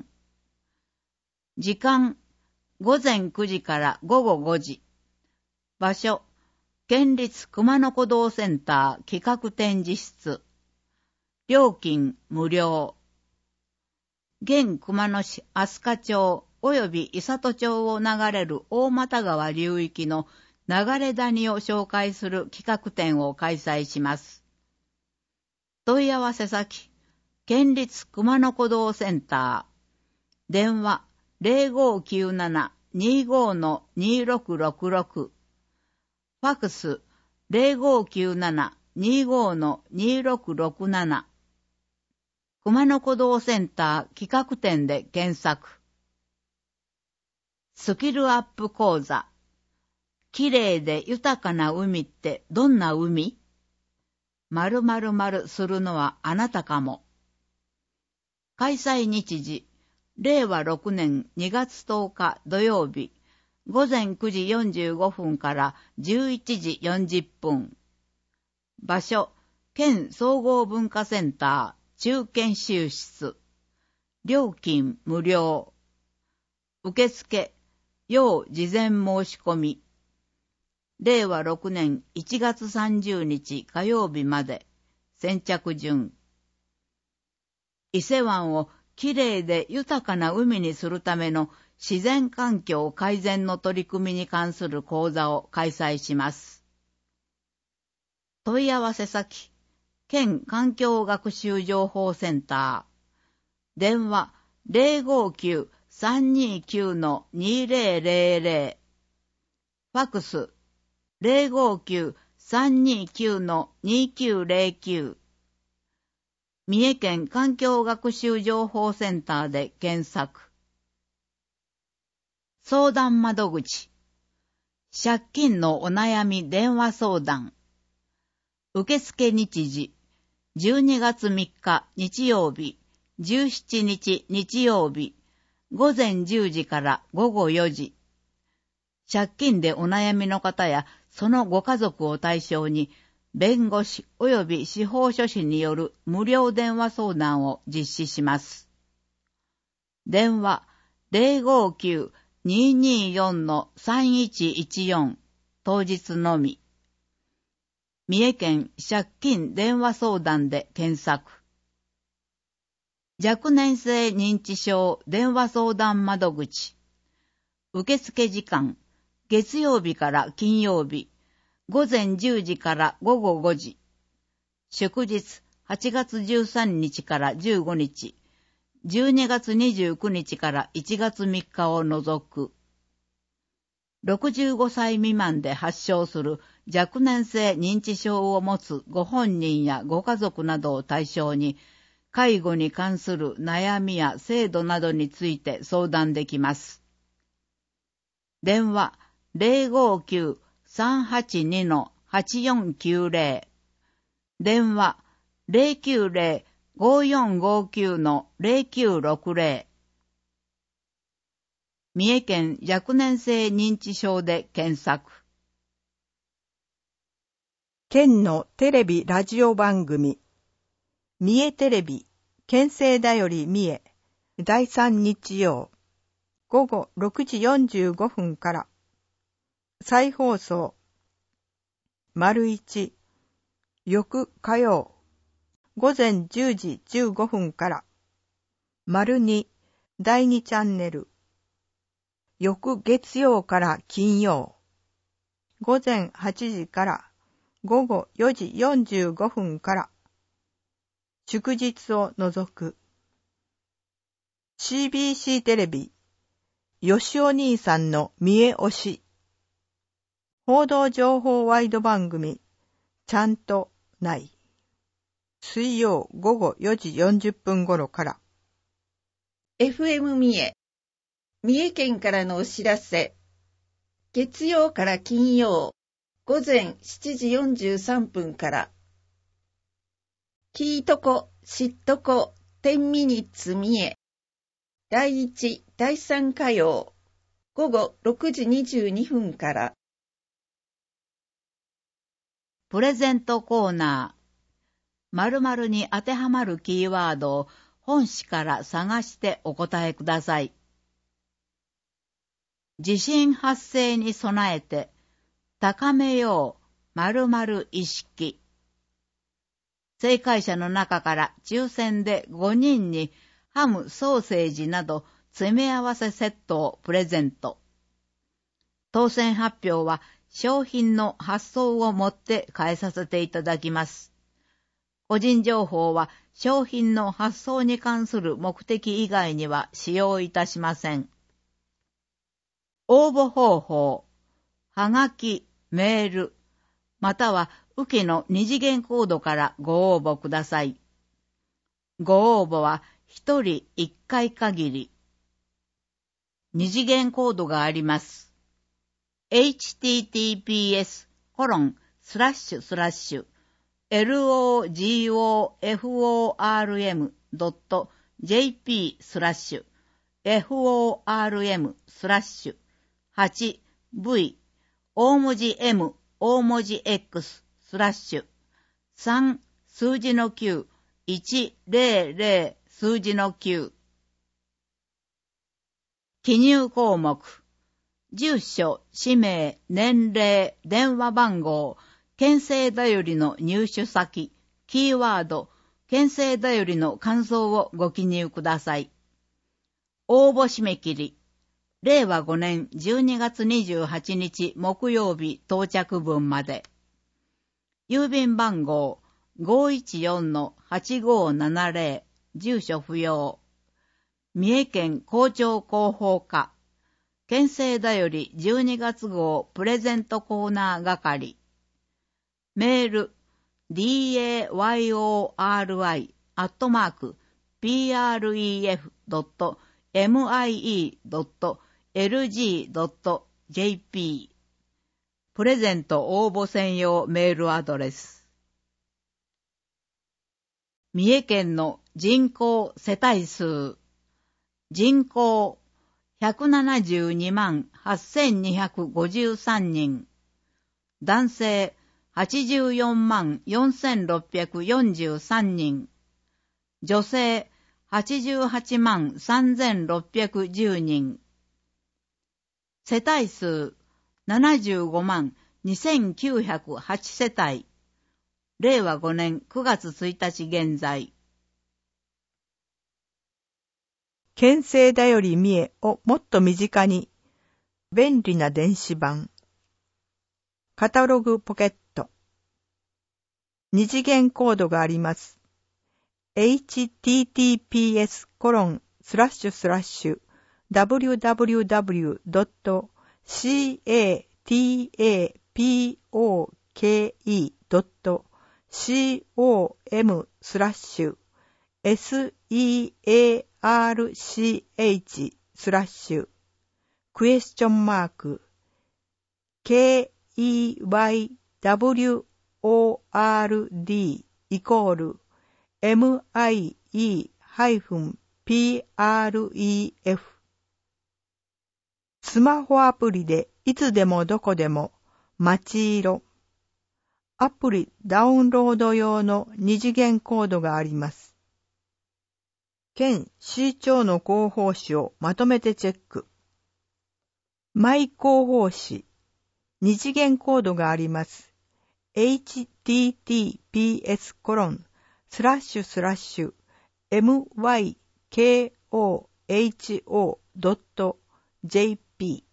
時間、ごぜんくじからごごごじ。場所、 県立熊野古道センター企画展示室。料金無料。現熊野市飛鳥町及び伊里町を流れる大俣川流域の流れ谷を紹介する企画展を開催します。問い合わせ先、県立熊野古道センター。電話 ゼロごきゅうなな にーご にーろくろくろく。ファックス ゼロごきゅうなな にーご にーろくろくなな。熊野古道センター企画展で検索。スキルアップ講座。きれいで豊かな海ってどんな海？〇〇〇するのはあなたかも。開催日時、れいわろくねんにがつとおか土曜日、ごぜんくじよんじゅうごふんからじゅういちじよんじゅっぷん。場所、県総合文化センター中研修室。料金無料。受付、要事前申し込み。れいわろくねんいちがつさんじゅうにち火曜日まで。先着順。伊勢湾をきれいで豊かな海にするための自然環境改善の取り組みに関する講座を開催します。問い合わせ先、県環境学習情報センター。電話 ゼロごきゅう さんにきゅう にーぜろぜろぜろ。ファックス ゼロごきゅう さんにきゅう にーきゅうぜろきゅう。三重県環境学習情報センターで検索。相談窓口。借金のお悩み電話相談。受付日時。じゅうにがつみっか日曜日、じゅうしちにち日曜日、ごぜんじゅうじからごごよじ。借金でお悩みの方やそのご家族を対象に、弁護士及び司法書士による無料電話相談を実施します。電話 ゼロごきゅう にーにーよん さんいちいちよん 当日のみ。三重県借金電話相談で検索。若年性認知症電話相談窓口。受付時間、月曜日から金曜日、ごぜんじゅうじからごごごじ。祝日はちがつじゅうさんにちからじゅうごにち、じゅうにがつにじゅうくにちからいちがつみっかを除く。ろくじゅうごさい未満で発症する若年性認知症を持つご本人やご家族などを対象に、介護に関する悩みや制度などについて相談できます。電話 ゼロごきゅう さんはちに はちよんきゅうぜろ。電話 ゼロきゅうゼロ ごよんごきゅう ゼロきゅうろくゼロ。三重県若年性認知症で検索。 県のテレビラジオ番組、三重テレビ県政だより三重だいさん日曜ごごろくじよんじゅうごふんから、再放送丸一翌火曜ごぜんじゅうじじゅうごふんから、丸二だいにチャンネル翌月曜から金曜ごぜんはちじからごごよじよんじゅうごふんから、祝日を除く シービーシー テレビよしお兄さんの三重推し報道情報ワイド番組ちゃんとない水曜ごごよじよんじゅっぷん頃から。 エフエム 三重三重県からのお知らせ。月曜から金曜午前しちじよんじゅうさんぷんから、聞いとこ知っとこじゅうミニッツ三重だいいちだいさん火曜ごごろくじにじゅうにふんから。 プレゼントコーナー。〇〇に当てはまるキーワードを本誌から探してお答えください。地震発生に備えて高めよう 〇〇一式。正解者の中から抽選でごにんにハム、ソーセージなど詰め合わせセットをプレゼント。当選発表は商品の発送をもって返させていただきます。個人情報は商品の発送に関する目的以外には使用いたしません。応募方法、はがき、メール、または受けの二次元コードからご応募ください。ご応募は一人一回限り。二次元コードがあります。エイチティーティーピーエスコロンスラッシュスラッシュエルオージーオーエフオーアールエムドットジェーピースラッシュエフオーアールエムスラッシュはちブイ大文字 M 大文字 X スラッシュさん数字のきゅういちゼロゼロ数字のきゅう。記入項目、住所、氏名、年齢、電話番号、県政だよりの入手先、キーワード、県政だよりの感想をご記入ください。応募締め切り、れいわごねんじゅうにがつにじゅうはちにち木曜日到着分まで。郵便番号 ごいちよんのはちごななゼロ 住所不要。三重県校長広報課。県政だよりじゅうにがつ号プレゼントコーナー係。メール ディーエーワイオーアールアイ アットマーク ピーアールイーエフ ドット エムアイイー ドット エルジー ドット ジェーピー プレゼント応募専用メールアドレス。三重県の人口世帯数。人口ひゃくななじゅうにまんはっせんにひゃくごじゅうさんにん。男性はちじゅうよんまんよんせんろっぴゃくよんじゅうさんにん。女性はちじゅうはちまんさんぜんろっぴゃくじゅうにん。世帯数ななじゅうごまんにせんきゅうひゃくはち世帯。れいわごねんくがつついたち現在。 県政だより三重をもっと身近に。便利な電子版。カタログポケット。二次元コードがあります。エイチティーティーピーエスコロンスラッシュスラッシュダブリューダブリューダブリュードットシーエーティーエーピーオーケーイードットシーオーエムスラッシュエスイーエーアールシーエイチスラッシュクエスチョンマーク ケーイーワイダブリューオーアールディー イコール エムアイイーピーアールイーエフ スマホアプリでいつでもどこでも街色。アプリダウンロード用の二次元コードがあります。県市長の広報誌をまとめてチェック。マイ広報誌。二次元コードがあります。エイチティーティーピーエスコロンスラッシュスラッシュエムワイケーオーエイチオードットジェーピー。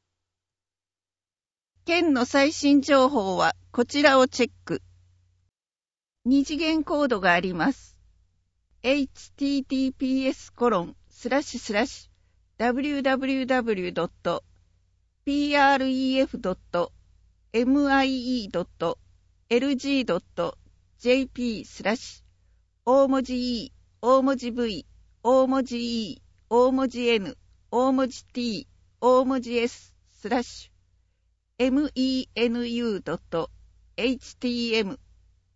県の最新情報はこちらをチェック。二次元コードがあります。エイチティーティーピーエスコロンスラッシュスラッシュダブリューダブリューダブリュードットピーアールイーエフドットエムアイイードットエルジードットジェーピースラッシュ大文字 E 大文字 V 大文字 E 大文字 N 大文字 T 大文字 S スラッシュ エムイーエヌユードットエイチティーエム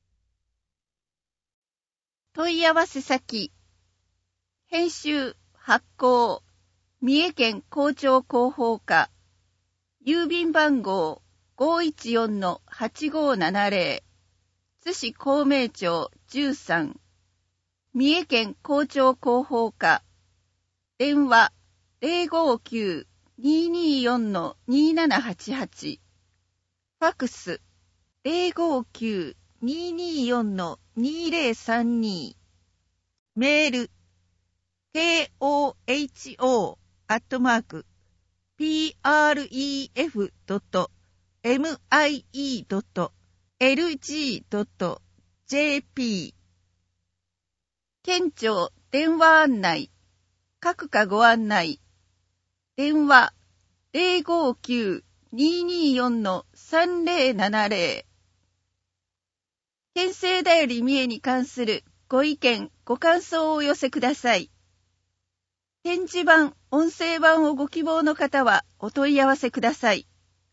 問い合わせ先編集発行三重県校長広報課郵便番号 ごいちよんのはちごななゼロ 津市孔明町じゅうさん三重県校長広報課電話 ゼロごきゅうにーにーよんのにーななはちはち ファクスゼロごきゅう にーにーよん にーぜろさんに。メール ケーオーエイチオー アットマーク ピーアールイーエフ ドット エムアイイー ドット エルジー ドット ジェーピー。 県庁電話案内、各課ご案内。電話 ゼロごきゅう にーにーよん さんぜろななぜろ。県政だより三重に関するご意見、ご感想をお寄せください。展示版、音声版をご希望の方はお問い合わせください。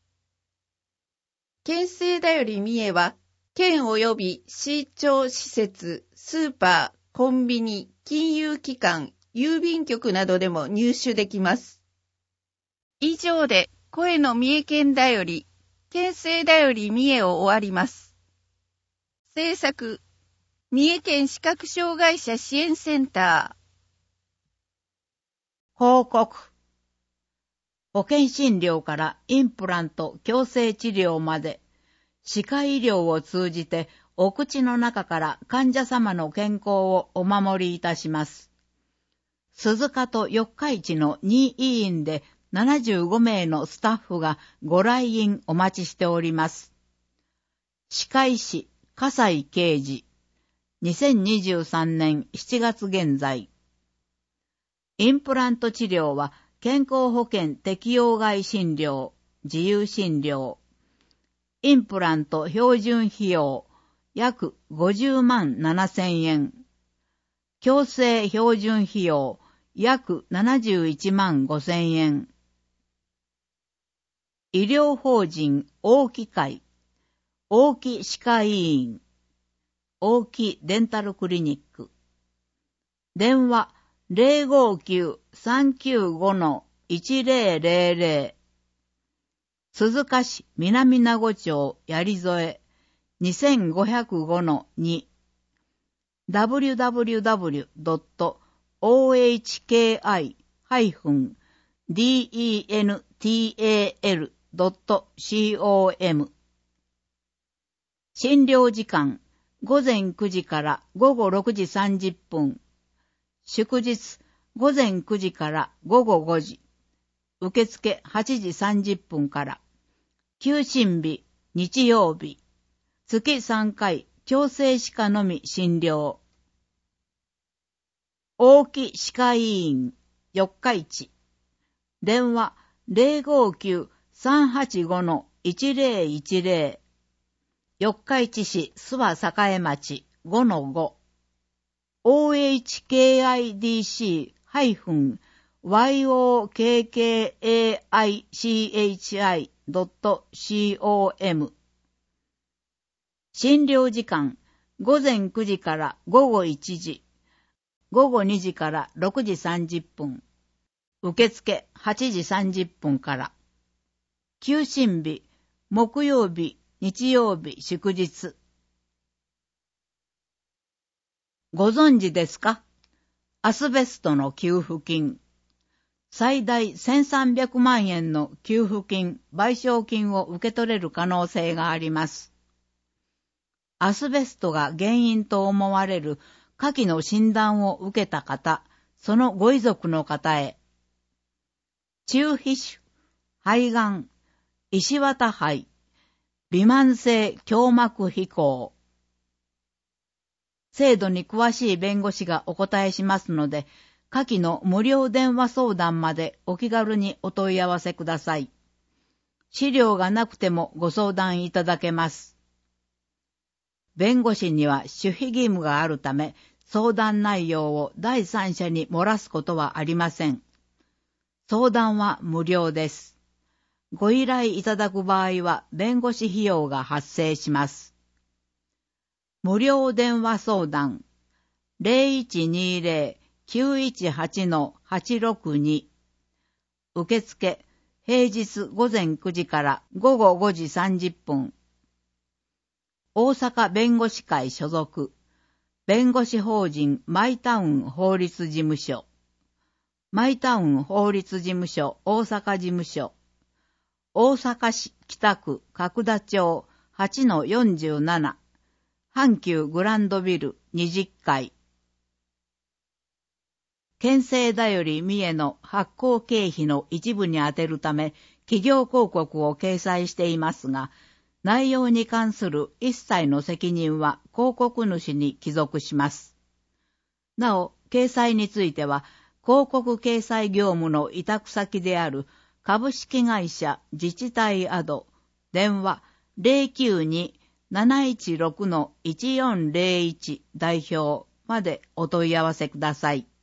県政だより三重は、県及び市町施設、スーパー、コンビニ、金融機関、郵便局などでも入手できます。以上で、声の三重県だより、県政だより三重を終わります。制作、三重県視覚障害者支援センター。 報告。保険診療からインプラント矯正治療まで、歯科医療を通じてお口の中から患者様の健康をお守りいたします。鈴鹿と四日市のに医院でななじゅうごめいのスタッフがご来院お待ちしております。歯科医師、笠井啓二、にせんにじゅうさんねんしちがつ現在。インプラント治療は健康保険適用外診療、自由診療。インプラント標準費用約ごじゅうまんななせんえん。矯正標準費用約ななじゅういちまんごせんえん。医療法人大木会、大木歯科医院、大木デンタルクリニック。電話ゼロごきゅう さんきゅうご いちゼロゼロゼロ。鈴鹿市南名護町槍添にせんごひゃくごのに。ダブリューダブリューダブリュー ドット オーエイチケーアイ ハイフン ディーイーエヌティーエーエル ドット コム。診療時間午前くじから午後ろくじさんじゅっぷん。祝日午前くじから午後ごじ。受付はちじさんじゅっぷんから。休診日日曜日。月さんかい矯正歯科のみ診療。大木歯科医院四日市。電話ゼロごきゅう さんはちご いちゼロいちゼロ。四日市市諏訪栄町 ごのご。オーエイチケーアイディーシー ハイフン ワイオーケーケーエーアイシーエイチアイ ドット コム。診療時間午前くじから午後いちじ、午後にじからろくじさんじゅっぷん。受付はちじさんじゅっぷんから。休診日木曜日、日曜日、祝日。ご存知ですか？アスベストの給付金。最大せんさんびゃくまんえんの給付金、賠償金を受け取れる可能性があります。アスベストが原因と思われる下記の診断を受けた方、そのご遺族の方へ。中皮腫、肺がん、石綿肺、微慢性胸膜飛行。制度に詳しい弁護士がお答えしますので、下記の無料電話相談までお気軽にお問い合わせください。資料がなくてもご相談いただけます。弁護士には守秘義務があるため、相談内容を第三者に漏らすことはありません。相談は無料です。ご依頼いただく場合は弁護士費用が発生します。無料電話相談 ゼロいちにゼロ きゅういちはち はちろくに。受付平日午前くじから午後ごじさんじゅっぷん。大阪弁護士会所属弁護士法人マイタウン法律事務所、マイタウン法律事務所大阪事務所、大阪市北区角田町はちのよんじゅうなな、阪急グランドビルにじゅっかい。県政だより三重の発行経費の一部に充てるため、企業広告を掲載していますが、内容に関する一切の責任は広告主に帰属します。なお、掲載については、広告掲載業務の委託先である株式会社自治体アド、電話 ゼロきゅうに なないちろく いちよんゼロいち 代表までお問い合わせください。